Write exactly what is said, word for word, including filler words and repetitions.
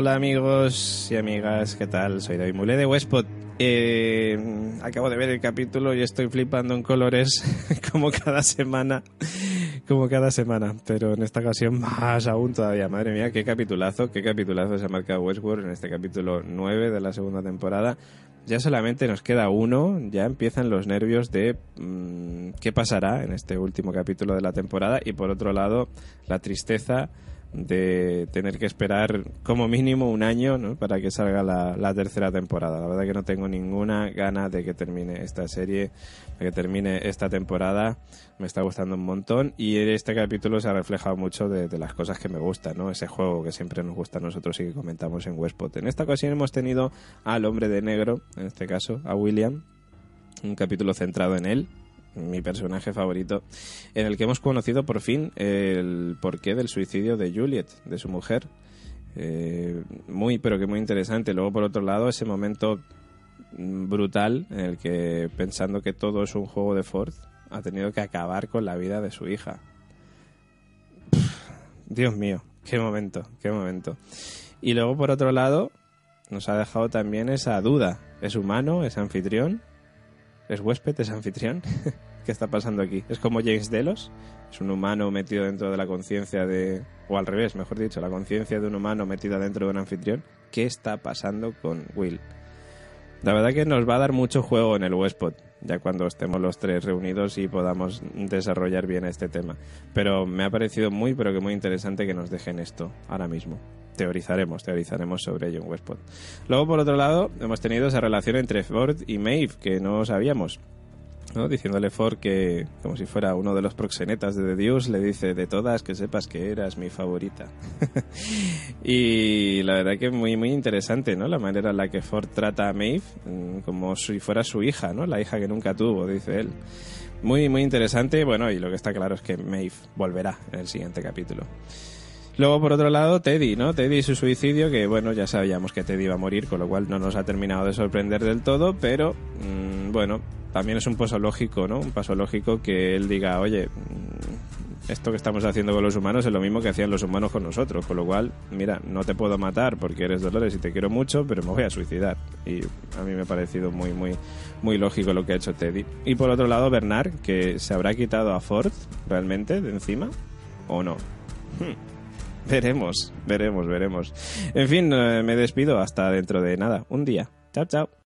Hola amigos y amigas, ¿qué tal? Soy David Mulé de Westpod. Eh, acabo de ver el capítulo y estoy flipando en colores como cada semana, como cada semana, pero en esta ocasión más aún todavía. Madre mía, qué capitulazo, qué capitulazo se ha marcado Westworld en este capítulo nueve de la segunda temporada. Ya solamente nos queda uno, ya empiezan los nervios de mmm, qué pasará en este último capítulo de la temporada, y por otro lado la tristeza de tener que esperar como mínimo un año, ¿no?, para que salga la, la tercera temporada. La verdad que no tengo ninguna gana de que termine esta serie, de que termine esta temporada. Me está gustando un montón y en este capítulo se ha reflejado mucho de, de las cosas que me gustan, ¿no? Ese juego que siempre nos gusta a nosotros y que comentamos en Westpod. En esta ocasión hemos tenido al hombre de negro, en este caso a William, un capítulo centrado en él, mi personaje favorito, en el que hemos conocido por fin el porqué del suicidio de Juliet, de su mujer. Eh, muy, pero que muy interesante. Luego, por otro lado, ese momento brutal en el que, pensando que todo es un juego de Ford, ha tenido que acabar con la vida de su hija. Pff, Dios mío, qué momento, qué momento. Y luego, por otro lado, nos ha dejado también esa duda. ¿Es humano? ¿Es anfitrión? ¿Es huésped? ¿Es anfitrión? ¿Qué está pasando aquí? ¿Es como James Delos? ¿Es un humano metido dentro de la conciencia de... o al revés, mejor dicho, la conciencia de un humano metida dentro de un anfitrión? ¿Qué está pasando con Will? La verdad que nos va a dar mucho juego en el Westpod, ya cuando estemos los tres reunidos y podamos desarrollar bien este tema. Pero me ha parecido muy, pero que muy interesante que nos dejen esto ahora mismo. Teorizaremos, teorizaremos sobre ello en Westpod. Luego, por otro lado, hemos tenido esa relación entre Ford y Maeve, que no sabíamos, ¿no? Diciéndole Ford que, como si fuera uno de los proxenetas de The Deuce, le dice: de todas, que sepas que eras mi favorita. Y la verdad que muy muy interesante, ¿no?, la manera en la que Ford trata a Maeve como si fuera su hija, ¿no?, la hija que nunca tuvo, dice él. Muy muy interesante. Bueno, y lo que está claro es que Maeve volverá en el siguiente capítulo. Luego, por otro lado, Teddy, ¿no? Teddy y su suicidio, que bueno, ya sabíamos que Teddy iba a morir, con lo cual no nos ha terminado de sorprender del todo, pero mmm, bueno, también es un paso lógico, ¿no? Un paso lógico que él diga: oye, esto que estamos haciendo con los humanos es lo mismo que hacían los humanos con nosotros, con lo cual, mira, no te puedo matar porque eres Dolores y te quiero mucho, pero me voy a suicidar. Y a mí me ha parecido muy, muy, muy lógico lo que ha hecho Teddy. Y por otro lado, Bernard, que se habrá quitado a Ford realmente de encima, ¿o no? Hmm. Veremos, veremos, veremos. En fin, eh, me despido hasta dentro de nada, un día. Chao, chao.